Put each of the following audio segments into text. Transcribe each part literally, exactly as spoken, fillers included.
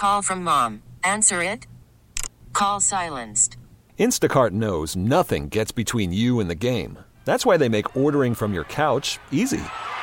Call from mom. Answer it. Call silenced. Instacart knows nothing gets between you and the game. That's why they make ordering from your couch easy.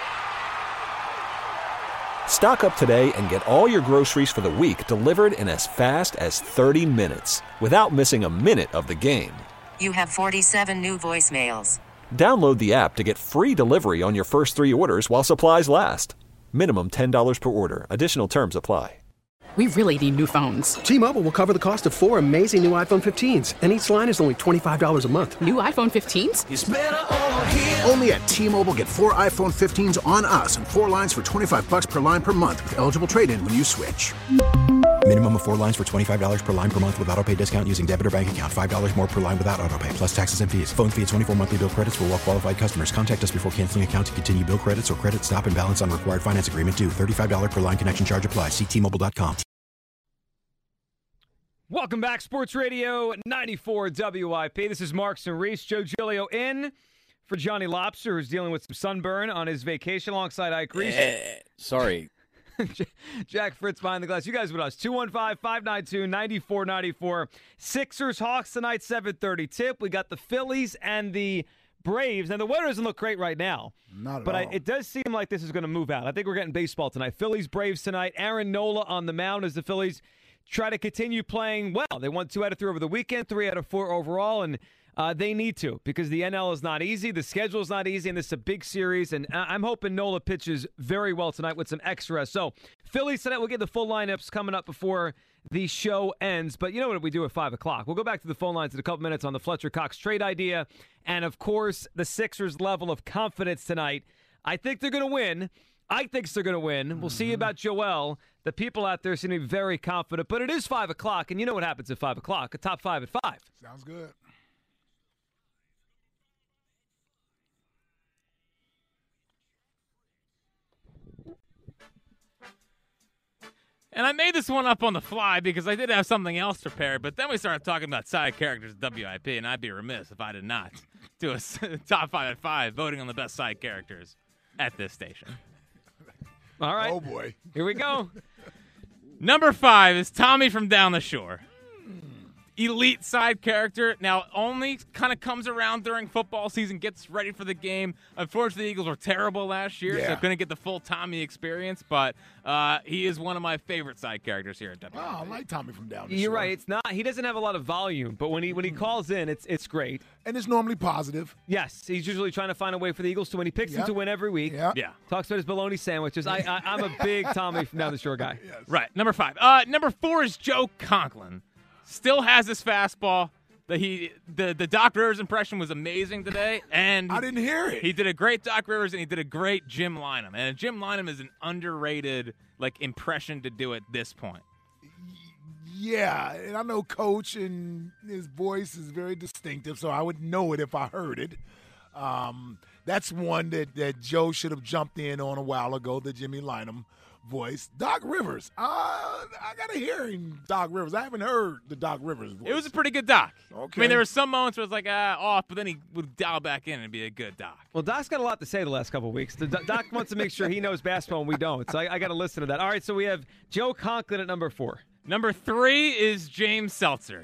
Stock up today and get all your groceries for the week delivered in as fast as thirty minutes without missing a minute of the game. You have forty-seven new voicemails. Download the app to get free delivery on your first three orders while supplies last. Minimum ten dollars per order. Additional terms apply. We really need new phones. T-Mobile will cover the cost of four amazing new iPhone fifteens, and each line is only twenty-five dollars a month. New iPhone fifteens? It's better over here. Only at T-Mobile, get four iPhone fifteens on us and four lines for twenty-five bucks per line per month with eligible trade-in when you switch. Minimum of four lines for twenty-five dollars per line per month with autopay discount using debit or bank account. five dollars more per line without autopay, plus taxes and fees. Phone fee at twenty-four monthly bill credits for well-qualified customers. Contact us before canceling account to continue bill credits or credit stop and balance on required finance agreement due. thirty-five dollars per line connection charge applies. See T Mobile dot com. Welcome back, Sports Radio ninety-four W I P. This is Marks and Reese. Joe Giglio in for Johnny Lobster, who's dealing with some sunburn on his vacation alongside Ike Reese. Eh, sorry. Jack Fritz behind the glass. You guys with us. two one five, five nine two, nine four nine four. Sixers, Hawks tonight, seven thirty tip. We got the Phillies and the Braves. And the weather doesn't look great right now. Not at but all. I, it does seem like this is going to move out. I think we're getting baseball tonight. Phillies, Braves tonight. Aaron Nola on the mound as the Phillies try to continue playing well. They won two out of three over the weekend, three out of four overall, and uh, they need to because the N L is not easy, the schedule is not easy, and this is a big series, and I'm hoping Nola pitches very well tonight with some extra. So Phillies tonight, we'll get the full lineups coming up before the show ends, but you know what we do at five o'clock. We'll go back to the phone lines in a couple minutes on the Fletcher Cox trade idea, and of course, the Sixers' level of confidence tonight. I think they're going to win. I think they're going to win. We'll see about Joel. The people out there seem to be very confident, but it is five o'clock, and you know what happens at five o'clock. A top five at five. Sounds good. And I made this one up on the fly because I did have something else prepared, but then we started talking about side characters at W I P, and I'd be remiss if I did not do a top five at five, voting on the best side characters at this station. All right. Oh, boy. Here we go. Number five is Tommy from Down the Shore. Elite side character. Now, only kind of comes around during football season, gets ready for the game. Unfortunately, the Eagles were terrible last year, yeah. so couldn't get the full Tommy experience, but uh, he is one of my favorite side characters here at W I P. Oh, I like Tommy from Down the You're Shore. right. It's not. He doesn't have a lot of volume, but when he when he calls in, it's it's great. And it's normally positive. Yes, he's usually trying to find a way for the Eagles to win. He picks Yep. them to win every week. Yeah. Yeah. Talks about his bologna sandwiches. I, I I'm a big Tommy from Down the Shore guy. Yes. Right, number five. Uh, number four is Joe Conklin. Still has his fastball. The, he, the, the Doc Rivers impression was amazing today. and I didn't hear it. He did a great Doc Rivers, and he did a great Jim Lynam. And Jim Lynam is an underrated like impression to do at this point. Yeah, and I know Coach and his voice is very distinctive, so I would know it if I heard it. Um, that's one that, that Joe should have jumped in on a while ago, the Jimmy Lynam voice. Doc Rivers. Uh, I got to hear him, Doc Rivers. I haven't heard the Doc Rivers voice. It was a pretty good Doc. Okay. I mean, there were some moments where it was like, ah, off, but then he would dial back in and be a good Doc. Well, Doc's got a lot to say the last couple of weeks. The Doc wants to make sure he knows basketball and we don't. So I, I got to listen to that. All right, so we have Joe Conklin at number four. Number three is James Seltzer.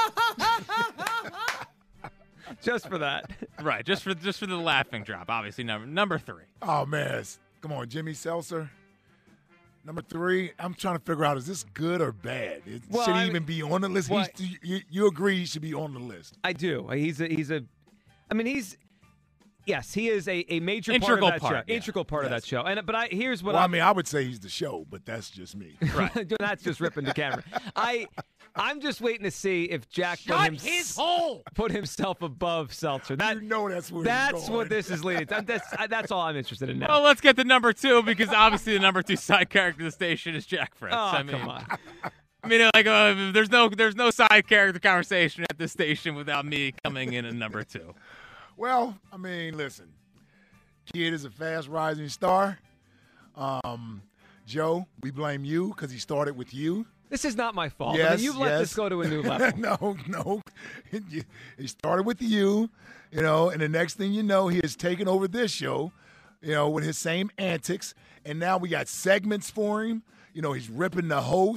Just for that. Right, just for just for the laughing drop. Obviously, number number three. Oh, man. It's- Come on, Jimmy Seltzer. Number three, I'm trying to figure out, is this good or bad? It, Well, should he I- even be on the list? well, He's, you, you agree he should be on the list? I do. He's a, he's a, I mean, he's, yes, he is a, a major Integral part of that part, show. yeah. Integral part of Yes. that show. And But I here's what Well, I I'm, mean, I would say he's the show, but that's just me. Right. That's just ripping the camera. I, I'm just waiting to see if Jack put, Shut hims- his hole. put himself above Seltzer. That, you know that's where That's he's what going. this is leading to. That's, that's all I'm interested in now. Well, let's get to number two because obviously the number two side character of the station is Jack Fritz. oh, I mean, come on. I mean, like, uh, there's no there's no side character conversation at this station without me coming in at number two. Well, I mean, listen. Kid is a fast rising star. Um, Joe, we blame you because he started with you. This is not my fault. I Yes, mean, you've let yes. this go to a new level. no, no. He started with you, you know, and the next thing you know, he has taken over this show, you know, with his same antics. And now we got segments for him. You know, he's ripping the host.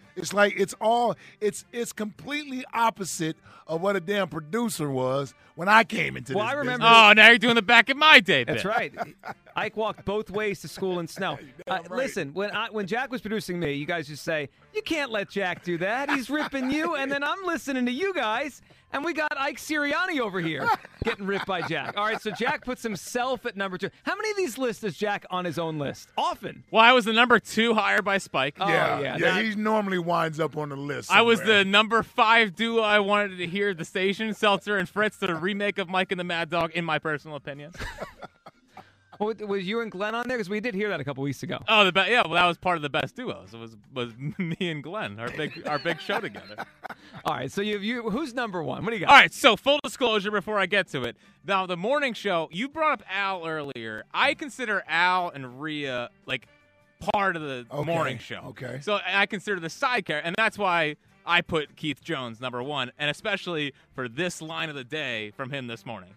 It's like it's all it's it's completely opposite of what a damn producer was when I came into Well, this I remember- business. Oh, now you're doing the back in my day bit. That's right. Ike walked both ways to school in snow. Uh, right. Listen, when I, when Jack was producing me, you guys just say, you can't let Jack do that. He's ripping you, and then I'm listening to you guys, and we got Ike Sirianni over here getting ripped by Jack. All right, so Jack puts himself at number two. How many of these lists is Jack on his own list? Often. Well, I was the number two hired by Spike. Oh, yeah, yeah, yeah. that- He normally winds up on the list. I was somewhere. the number five duo I wanted to hear at the station, Seltzer and Fritz, the remake of Mike and the Mad Dog, in my personal opinion. Well, was you and Glenn on there? Because we did hear that a couple weeks ago. Oh, the be- yeah, well, that was part of the best duos. It was was me and Glenn, our big our big show together. All right, so you you who's number one? What do you got? All right, so full disclosure before I get to it. Now, the morning show, you brought up Al earlier. I consider Al and Rhea like part of the Okay, morning show. okay. So I consider the side character, and that's why I put Keith Jones number one, and especially for this line of the day from him this morning.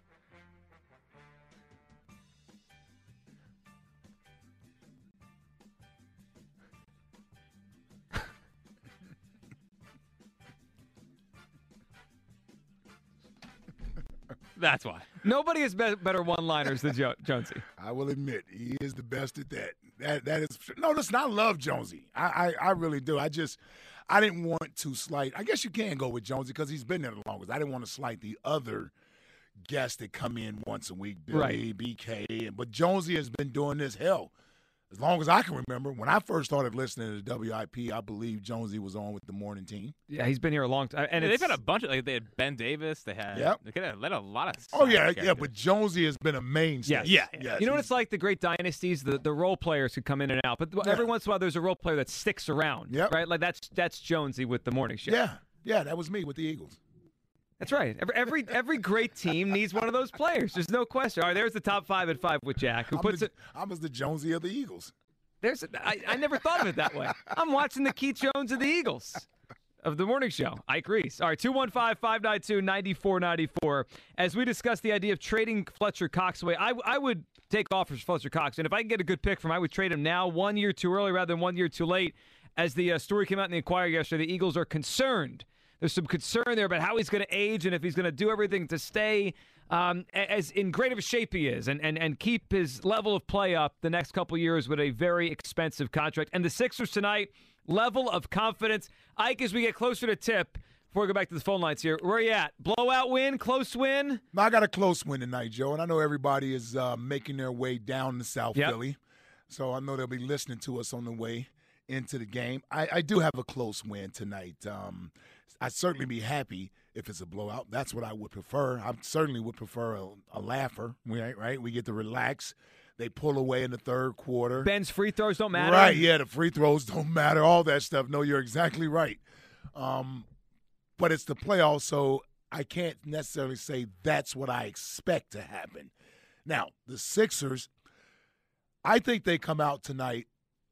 That's why. Nobody has be- better one-liners than jo- Jonesy. I will admit he is the best at that. That that is no. Listen, I love Jonesy. I I, I really do. I just I didn't want to slight. I guess you can go with Jonesy because he's been there the longest. I didn't want to slight the other guests that come in once a week, Billy, Right. B K. But Jonesy has been doing this hell as long as I can remember. When I first started listening to W I P, I believe Jonesy was on with the morning team. Yeah, he's been here a long time. And Yeah, it's, they've had a bunch of like they had Ben Davis. They had Yep. they could have they had a lot of. Oh side yeah, yeah. characters. But Jonesy has been a mainstay. Yes. Yeah, yes. You know what it's like? The great dynasties, the, the role players could come in and out, but every once in a while there's a role player that sticks around, Yep. right? Like that's that's Jonesy with the morning show. Yeah, yeah. That was me with the Eagles. That's right. Every every, every great team needs one of those players. There's no question. All right, there's the top five at five with Jack, who I'm puts the, it. I was the Jonesy of the Eagles. There's. I, I never thought of it that way. I'm watching the Keith Jones of the Eagles. Of the morning show, Ike Reese. All right, two one five, five nine two, nine four nine four. As we discuss the idea of trading Fletcher Cox away, I, I would take offers for Fletcher Cox. And if I can get a good pick from him, I would trade him now, one year too early rather than one year too late. As the uh, story came out in the Inquirer yesterday, the Eagles are concerned. There's some concern there about how he's going to age and if he's going to do everything to stay um, as in great of a shape he is and, and, and keep his level of play up the next couple years with a very expensive contract. And the Sixers tonight, level of confidence. Ike, as we get closer to tip, before we go back to the phone lines here, where are you at? Blowout win? Close win? I got a close win tonight, Joe, and I know everybody is uh, making their way down to South Yep. Philly. So I know they'll be listening to us on the way into the game. I, I do have a close win tonight. Um, I'd certainly be happy if it's a blowout. That's what I would prefer. I certainly would prefer a, a laugher, right? Right? We get to relax. They pull away in the third quarter. Ben's free throws don't matter. Right, yeah, the free throws don't matter, all that stuff. No, you're exactly right. Um, but it's the playoffs, so I can't necessarily say that's what I expect to happen. Now, the Sixers, I think they come out tonight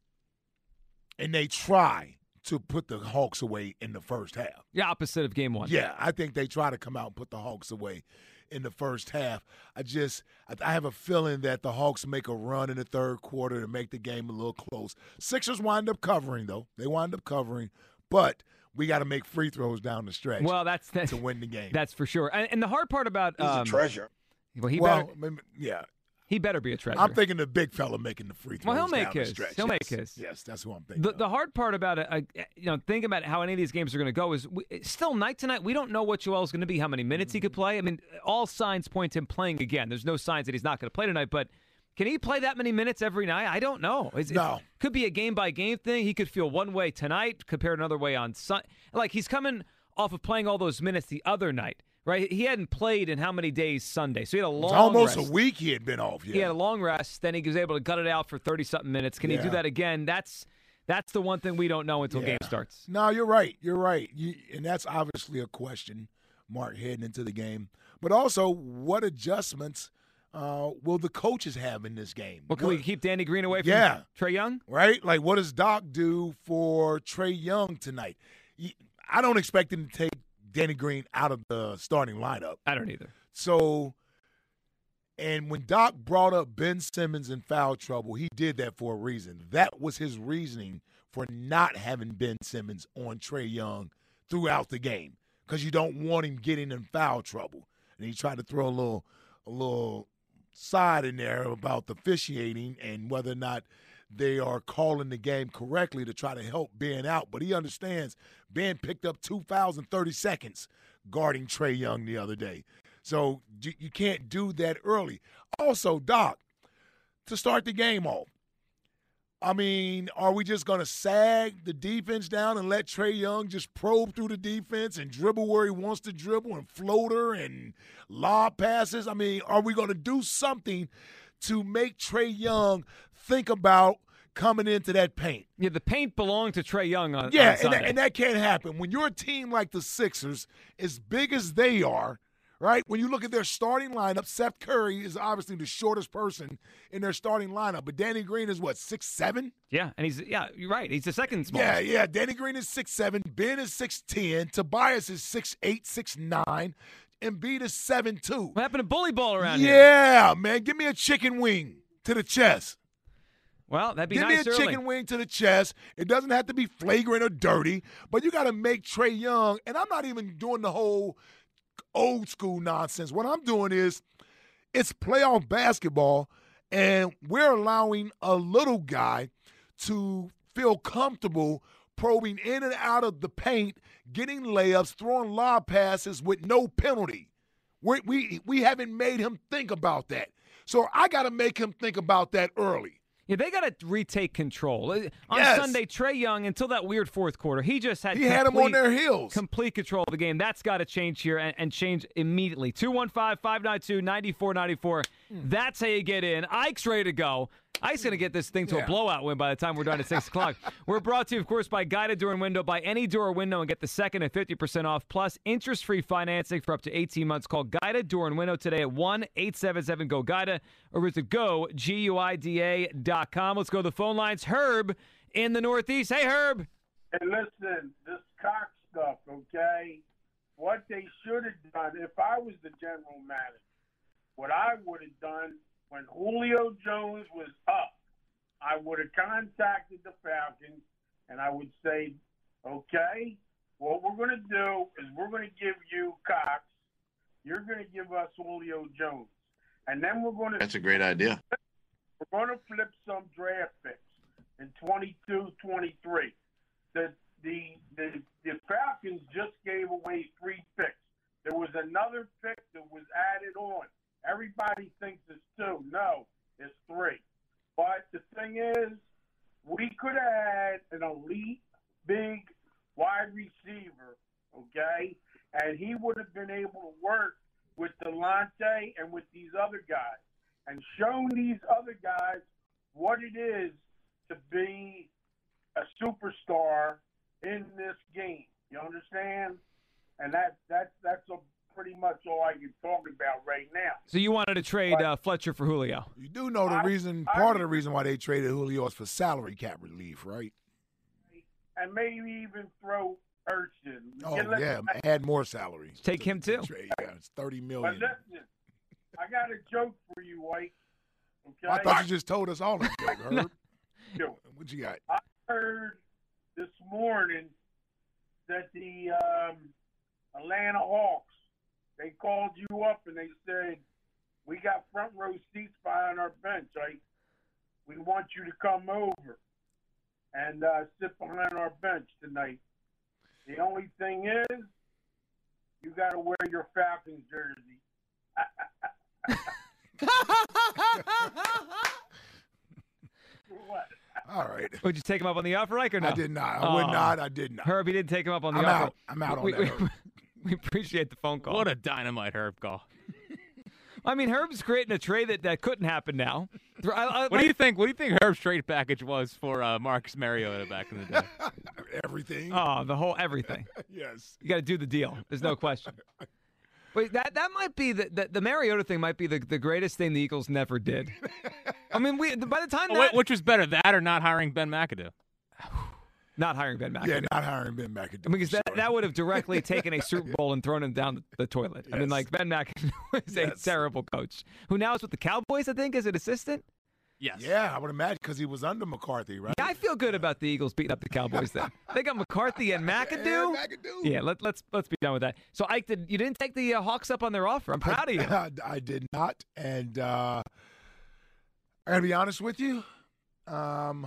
and they try to put the Hawks away in the first half. The opposite of game one. Yeah, I think they try to come out and put the Hawks away in the first half. I just I have a feeling that the Hawks make a run in the third quarter to make the game a little close. Sixers wind up covering, though. They wind up covering, but we got to make free throws down the stretch Well, that's, that's to win the game. That's for sure. And, and the hard part about He's um, a treasure. Well, he well, better maybe- yeah. he better be a treasure. I'm thinking the big fella making the free throws Well, he'll make down the his. stretch. He'll yes. make his. Yes, that's who I'm thinking. The, of. the hard part about it, uh, you know, thinking about how any of these games are going to go is we, it's still night tonight. We don't know what Joel's going to be, how many minutes he could play. I mean, all signs point to him playing again. There's no signs that he's not going to play tonight, but can he play that many minutes every night? I don't know. It's, No. It could be a game-by-game thing. He could feel one way tonight compared to another way on Sunday. Like, he's coming off of playing all those minutes the other night, right? He hadn't played in how many days Sunday, so he had a long It's almost rest. a week he had been off. Yeah. He had a long rest. Then he was able to gut it out for thirty-something minutes. Can he do Yeah. that again? That's that's the one thing we don't know until Yeah. game starts. No, you're right. You're right. You, and that's obviously a question mark heading into the game. But also, what adjustments uh, will the coaches have in this game? Well, can What- we keep Danny Green away from Yeah. Trae Young? right? Like, what does Doc do for Trae Young tonight? He- I don't expect him to take Danny Green out of the starting lineup. I don't either. So, and when Doc brought up Ben Simmons in foul trouble, he did that for a reason. That was his reasoning for not having Ben Simmons on Trae Young throughout the game because you don't want him getting in foul trouble. And he tried to throw a little, a little side in there about the officiating and whether or not they are calling the game correctly to try to help Ben out. But he understands Ben picked up two fouls in thirty seconds guarding Trae Young the other day. So you can't do that early. Also, Doc, to start the game off, I mean, are we just going to sag the defense down and let Trae Young just probe through the defense and dribble where he wants to dribble and floater and lob passes? I mean, are we going to do something to make Trae Young think about coming into that paint? Yeah, the paint belonged to Trae Young on Yeah, on and, Sunday. that, and that can't happen. When you're a team like the Sixers, as big as they are, right? When you look at their starting lineup, Seth Curry is obviously the shortest person in their starting lineup, but Danny Green is what, six seven? Yeah, and he's yeah, you're right. He's the second smallest. Yeah, yeah. Danny Green is six seven, Ben is six ten, Tobias is six eight, six nine, Embiid is seven two. What happened to bully ball around here? Yeah, man. Give me a chicken wing to the chest. Well, that'd be Give nice me a early. chicken wing to the chest. It doesn't have to be flagrant or dirty, but you got to make Trae Young, and I'm not even doing the whole old school nonsense. What I'm doing is it's playoff basketball, and we're allowing a little guy to feel comfortable probing in and out of the paint, getting layups, throwing lob passes with no penalty. We we we haven't made him think about that. So I got to make him think about that early. Yeah, they got to retake control. On Yes. Sunday, Trae Young, until that weird fourth quarter, he just had He complete, had him on their heels. complete control of the game. That's got to change here and, and change immediately. two one five, five nine two, nine four nine four. That's how you get in. Ike's ready to go. Ike's going to get this thing to Yeah. a blowout win by the time we're done at six o'clock. We're brought to you, of course, by Guided Door and Window. Buy any door or window and get the second at fifty percent off, plus interest-free financing for up to eighteen months. Call Guided Door and Window today at one eight seven seven G O G U I D A or visit go, G U I D A dot com. Let's go to the phone lines. Herb in the Northeast. Hey, Herb. Hey, listen, this Cox stuff, okay? What they should have done, if I was the general manager, what I would have done when Julio Jones was up, I would have contacted the Falcons and I would say, okay, what we're going to do is we're going to give you Cox. You're going to give us Julio Jones. And then we're going to – That's a great idea. We're going to flip some draft picks in twenty-two, twenty-three. The, the, the, the Falcons just gave away three picks. There was another pick that was added on. Everybody thinks it's two. No, it's three. But the thing is, we could have had an elite, big wide receiver, okay? And he would have been able to work with Delonte and with these other guys and shown these other guys what it is to be a superstar in this game. You understand? And that, that, that's a pretty much all I can talk about right now. So you wanted to trade uh, Fletcher for Julio. You do know the I- reason, I- part of the reason why they traded Julio is for salary cap relief, right? And maybe even throw Ertz in. Oh, Get- let- yeah, add more salary. Take him, too. Trade. Yeah, it's thirty But million dollars. listen, I got a joke for you, White. Okay? I thought you just told us all that joke, Herb. Joke. What you got? I heard this morning that the um, Atlanta Hawks, they called you up and they said, we got front row seats behind our bench. Right? We want you to come over and uh, sit behind our bench tonight. The only thing is, you got to wear your Falcons jersey. What? All right. Would you take him up on the offer, Ike, or no? I did not. I would Oh. not. I did not. Herb, he didn't take him up on the I'm offer. out. I'm out on we, that, we- Herb. we appreciate the phone call. What a dynamite Herb call. I mean, Herb's creating a trade that, that couldn't happen now. I, I, What do you think? What do you think Herb's trade package was for uh, Marcus Mariota back in the day? Everything. Oh, the whole everything. Yes. You got to do the deal. There's no question. Wait, that that might be the, the the Mariota thing might be the, the greatest thing the Eagles never did. I mean, we by the time Oh, that, wait, which was better, that or not hiring Ben McAdoo? not hiring Ben McAdoo. Yeah, not hiring Ben McAdoo. I mean, because that, Sorry. that would have directly taken a Super Bowl and thrown him down the, the toilet. I mean, Yes. like Ben McAdoo is a Yes. terrible coach who now is with the Cowboys. I think as an assistant. Yes. Yeah, I would imagine because he was under McCarthy, right? Yeah, I feel good about the Eagles beating up the Cowboys then. They got McCarthy and McAdoo. Yeah, McAdoo. Yeah, let, let's let's be done with that. So, Ike, did, you didn't take the uh, Hawks up on their offer. I'm proud I, of you. I, I did not, and uh, I got to be honest with you. Um,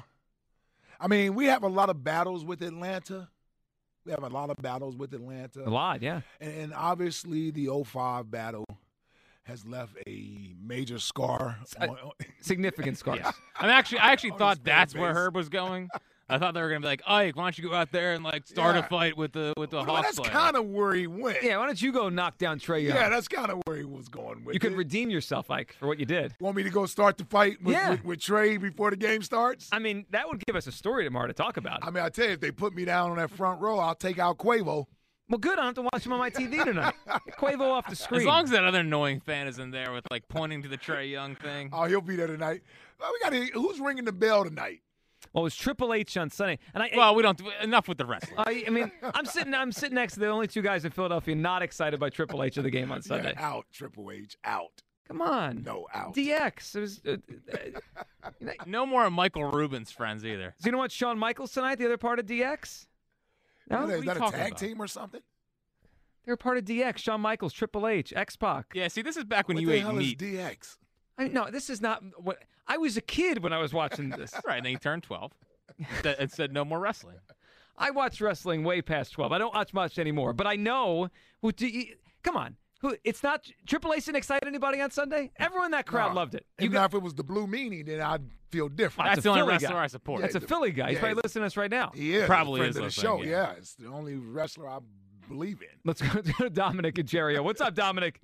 I mean, we have a lot of battles with Atlanta. We have a lot of battles with Atlanta. A lot, yeah. And, and obviously the oh five battle has left a major scar. A on, significant scars. Yeah. I'm actually, I actually On thought his that's fan where base. Herb was going. I thought they were going to be like, Ike, why don't you go out there and like start Yeah. a fight with the with the well, Hawks that's player? kind of where he went. Yeah, why don't you go knock down Trey Young? Yeah, that's kind of where he was going with You could it. redeem yourself, Ike, for what you did. Want me to go start the fight with, Yeah. with, with Trey before the game starts? I mean, that would give us a story tomorrow to talk about. I mean, I tell you, if they put me down on that front row, I'll take out Quavo. Well, good. I don't have to watch him on my T V tonight. Get Quavo off the screen. As long as that other annoying fan is in there with like pointing to the Trey Young thing. Oh, he'll be there tonight. Well, we got to, who's ringing the bell tonight? Well, it was Triple H on Sunday, and I. Well, we don't enough with the wrestling. I, I mean, I'm sitting. I'm sitting next to the only two guys in Philadelphia not excited by Triple H of the game on Sunday. Yeah, out, Triple H, out. Come on. No, out. D X. It was. Uh, uh, No more of Michael Rubin's friends either. so you know what? Shawn Michaels tonight, the other part of D X. No, Is that- what are is you that a talking tag about? team or something? they're part of D X. Shawn Michaels, Triple H, X-Pac. Yeah, see, this is back when what you the ate hell meat. is D X? I, no, this is not what I was a kid when I was watching this. Right, and then he turned twelve. That- and said no more wrestling. I watch wrestling way past twelve. I don't watch much anymore, but I know. Who do you, come on, who? It's not Triple H didn't excite anybody on Sunday. Everyone in that crowd No. loved it. You Even got, if it was the Blue Meanie, then I'd feel different. That's a the only Philly wrestler guy. I support. That's a Philly guy. He's Yeah, probably he's- listening to us right now. He is. Probably He's a is friend of the listening, show. yeah. Yeah, it's the only wrestler I believe in. Let's go to Dominic and Jerry. What's up, Dominic?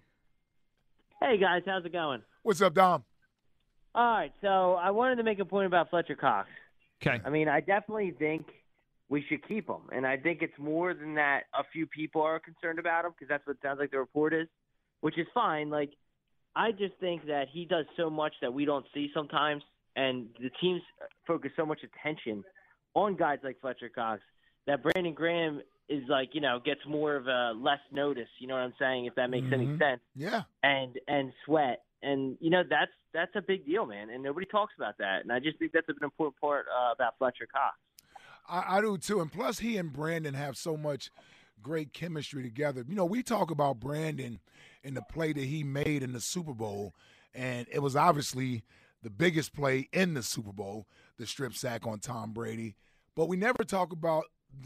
Hey, guys. How's it going? What's up, Dom? All right. So I wanted to make a point about Fletcher Cox. Okay. I mean, I definitely think we should keep him. And I think it's more than that a few people are concerned about him because that's what it sounds like the report is, which is fine. Like, I just think that he does so much that we don't see sometimes, and the teams focus so much attention on guys like Fletcher Cox that Brandon Graham is like, you know, gets more of a less notice, you know what I'm saying, if that makes any Mhm. sense. Yeah. And and Sweat. And, you know, that's that's a big deal, man, and nobody talks about that. And I just think that's an important part uh, about Fletcher Cox. I, I do too. And plus, he and Brandon have so much great chemistry together. You know, we talk about Brandon and the play that he made in the Super Bowl, and it was obviously the biggest play in the Super Bowl, the strip sack on Tom Brady. But we never talk about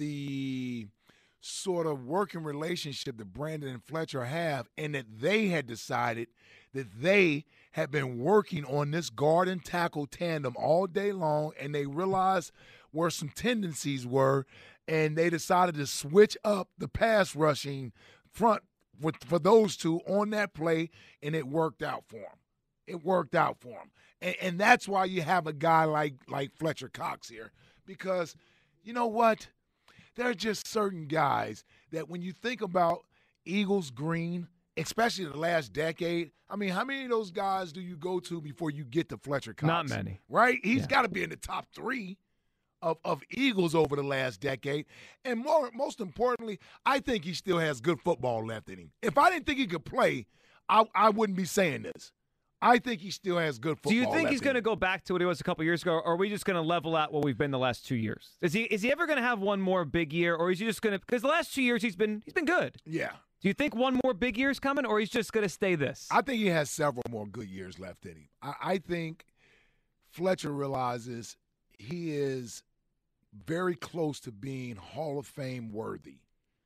the sort of working relationship that Brandon and Fletcher have, and that they had decided that they had been working on this guard and tackle tandem all day long, and they realized where some tendencies were, and they decided to switch up the pass rushing front for, for those two on that play, and it worked out for them. It worked out for them. And, and that's why you have a guy like, like Fletcher Cox here, because you know what? There are just certain guys that when you think about Eagles green, especially the last decade, I mean, how many of those guys do you go to before you get to Fletcher Cox? Not many. Right? He's Yeah. got to be in the top three of, of Eagles over the last decade. And more, most importantly, I think he still has good football left in him. If I didn't think he could play, I, I wouldn't be saying this. I think he still has good football Do you think left he's in going to him. go back to what he was a couple years ago, or are we just going to level out what we've been the last two years? Is he is he ever going to have one more big year, or is he just going to? Because the last two years he's been he's been good. Yeah. Do you think one more big year is coming, or he's just going to stay this? I think he has several more good years left in him. I, I think Fletcher realizes he is very close to being Hall of Fame worthy.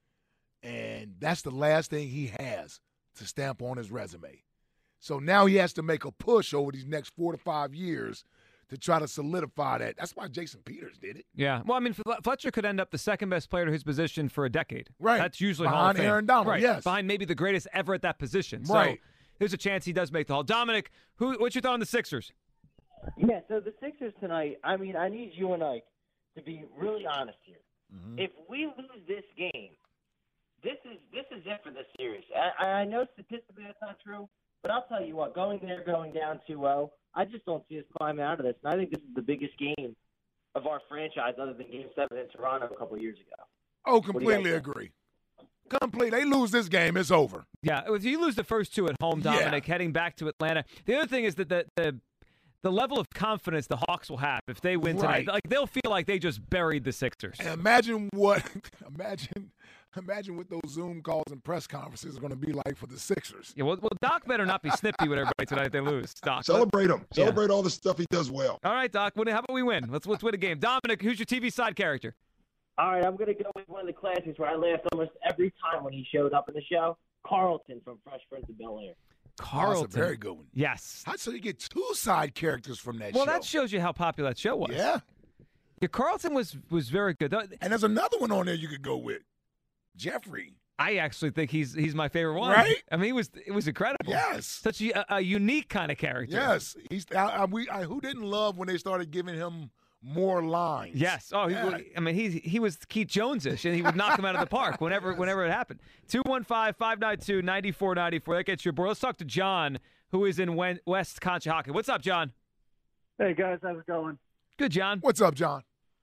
And that's the last thing he has to stamp on his resume. So now he has to make a push over these next four to five years to try to solidify that. That's why Jason Peters did it. Yeah. Well, I mean, Fle- Fletcher could end up the second best player to his position for a decade. Right. That's usually Behind Hall of Fame. Aaron Donald, right. yes. Behind maybe the greatest ever at that position. Right. So there's a chance he does make the Hall. Dominic, who? What's your thought on the Sixers? Yeah, so the Sixers tonight, I mean, I need you and Ike to be really honest here. Mm-hmm. If we lose this game, this is this is it for this series. I, I know statistically that's not true, but I'll tell you what, going there, going down two oh, I just don't see us climbing out of this. And I think this is the biggest game of our franchise other than Game seven in Toronto a couple of years ago. Oh, What do you completely guys think? agree. Complete. They lose this game, it's over. Yeah, if you lose the first two at home, Dominic, Yeah. heading back to Atlanta. The other thing is that the, the the level of confidence the Hawks will have if they win tonight. Right. Like they'll feel like they just buried the Sixers. And imagine what imagine imagine what those Zoom calls and press conferences are going to be like for the Sixers. Yeah, well, well, Doc better not be snippy with everybody tonight if they lose. Doc, celebrate him. Yeah. Celebrate all the stuff he does well. All right, Doc. How about we win? Let's let's win a game. Dominic, who's your T V side character? All right, I'm going to go with one of the classics where I laughed almost every time when he showed up in the show. Carlton from Fresh Prince of Bel-Air. Carlton. Oh, that's a very good one. Yes. How so you get two side characters from that Well, show? that shows you how popular that show was. Yeah. Yeah, Carlton was was very good. And there's another one on there you could go with. Jeffrey. I actually think he's he's my favorite one. Right? I mean, it was it was incredible. Yes. Such a, a unique kind of character. Yes. He's. I, I, we. I, who didn't love when they started giving him more lines? Yes. Oh, Yeah. he, I mean, he he was Keith Jones-ish, and he would knock him out of the park whenever whenever it happened. two one five, five nine two, nine four nine four. That gets your board. Let's talk to John, who is in Wen- West Conshohocken. What's up, John? Hey, guys. How's it going? Good, John. What's up, John?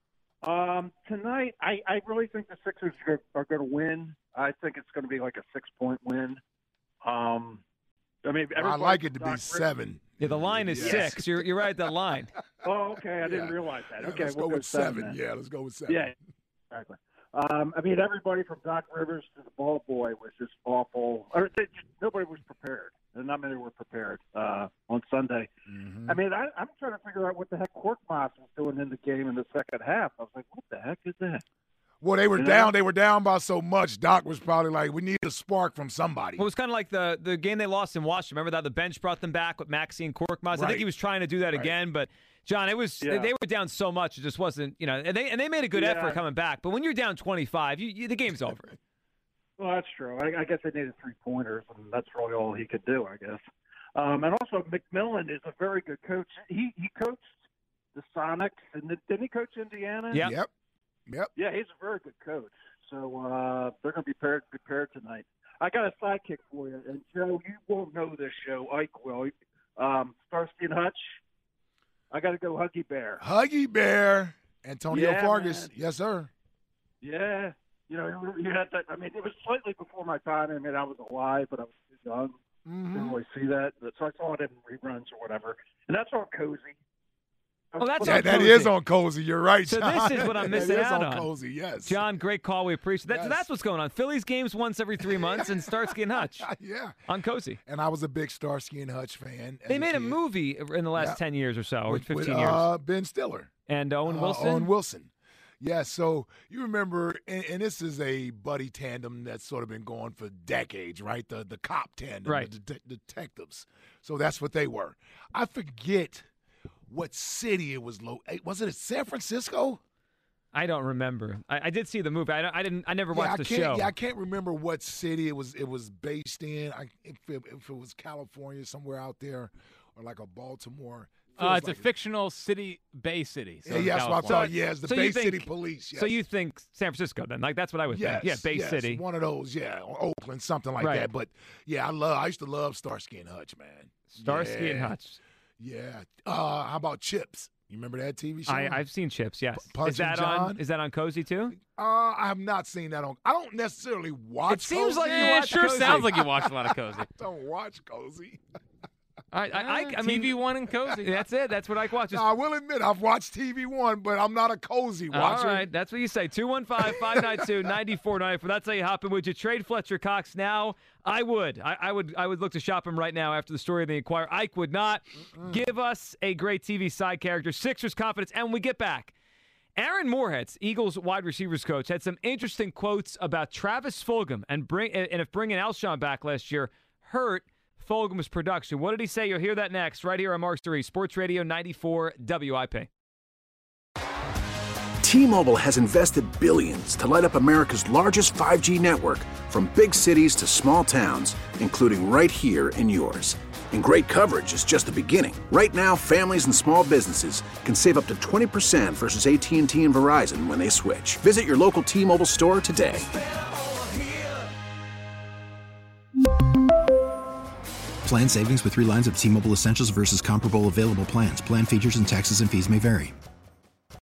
Um, tonight, I, I really think the Sixers are, are going to win. I think it's going to be like a six-point win. Um, I mean, I everybody- like it to be Doc seven. Yeah, the line is Yes. six. You're you're right at that line. Oh, okay. I didn't Yeah. realize that. Yeah, Okay, let's we'll go with seven. then. Yeah, let's go with seven. Yeah, exactly. Um, I mean, everybody from Doc Rivers to the ball boy was just awful. Or they, nobody was prepared, and not many were prepared uh, on Sunday. Mm-hmm. I mean, I, I'm trying to figure out what the heck Korkmaz was doing in the game in the second half. I was like, what the heck is that? Well, they were You know? down. They were down by so much. Doc was probably like, "We need a spark from somebody." Well, it was kind of like the the game they lost in Washington. Remember that the bench brought them back with Maxey and Korkmaz. I Right. think he was trying to do that Right. again, but John, it was Yeah. they were down so much it just wasn't, you know. And they and they made a good Yeah. effort coming back, but when you're down twenty-five, you, you, the game's over. Well, that's true. I, I guess they needed three pointers, and that's really all he could do, I guess. Um, and also, McMillan is a very good coach. He he coached the Sonics, and did- didn't he coach Indiana? Yeah. Yep. Yep. Yeah, he's a very good coach. So uh, they're going to be prepared, prepared tonight. I got a sidekick for you, and Joe, you won't know this show. Ike will. Um, Starsky and Hutch. I got to go Huggy Bear. Huggy Bear, Antonio Yeah, Fargas. man. Yes, sir. Yeah, you know, you had that. I mean, it was slightly before my time. I mean, I was alive, but I was too young. Mm-hmm. Didn't really see that, but so I saw it in reruns or whatever. And that's all cozy. Oh, that's Yeah, on that Cozy. is on Cozy. You're right, So John. this is what I'm That missing is out on on. Cozy, yes. John, great call. We appreciate that. So Yes. that's what's going on. Phillies games once every three months, and Starsky and Hutch Yeah. on Cozy. And I was a big Starsky and Hutch fan. as They made a kid. movie in the last Yeah. ten years or so, or with, fifteen with, years. uh, Ben Stiller. And Owen Uh, Wilson. Owen Wilson. Yeah, so you remember, and, and this is a buddy tandem that's sort of been going for decades, right? The the cop tandem, Right. the det- detectives. So that's what they were. I forget what city it was. Lo- eh, was it San Francisco? I don't remember. I, I did see the movie. I, don't- I didn't. I never Yeah, watched I the can't, show. Yeah, I can't remember what city it was. It was based in. I, if, it, if it was California, somewhere out there, or like a Baltimore. Uh, Feels it's like a fictional city, Bay City. Yeah, yeah, that's what I thought. Yeah, it's the So you Bay think- City Police. Yes. So you think San Francisco then? Like that's what I would Yes, think. Yeah, Bay yes, City. one of those. Yeah, or Oakland, something like Right. that. But yeah, I love. I used to love Starsky and Hutch, man. Starsky and Yeah. Hutch. Yeah. Uh, how about Chips? You remember that T V show? I, I've seen Chips. Yes. Punch Is that and on? John? Is that on Cozy too? Uh, I have not seen that on. I don't necessarily watch. It seems Cozy. like you Yeah, it watch sure Cozy. sounds like you watch a lot of Cozy. I don't watch Cozy. I, I, I, I mean, T V One and Cozy. That's it. That's what I watch. No, I will admit I've watched T V One, but I'm not a Cozy watcher. All right, that's what you say. two one five, five nine two, nine four nine four. That's how you hop in. Would you trade Fletcher Cox now? I would. I, I would I would look to shop him right now after the story of the Inquirer. Ike would not. Mm-mm. Give us a great T V side character, Sixers confidence, and when we get back, Aaron Moorhead, Eagles wide receivers coach, had some interesting quotes about Travis Fulgham and bring and if bringing Alshon back last year hurt Fulgham's production. What did he say? You'll hear that next right here on Mark three, Sports Radio ninety-four W I P. T-Mobile has invested billions to light up America's largest five G network, from big cities to small towns, including right here in yours. And great coverage is just the beginning. Right now, families and small businesses can save up to twenty percent versus A T and T and Verizon when they switch. Visit your local T-Mobile store today. Plan savings with three lines of T-Mobile Essentials versus comparable available plans. Plan features and taxes and fees may vary.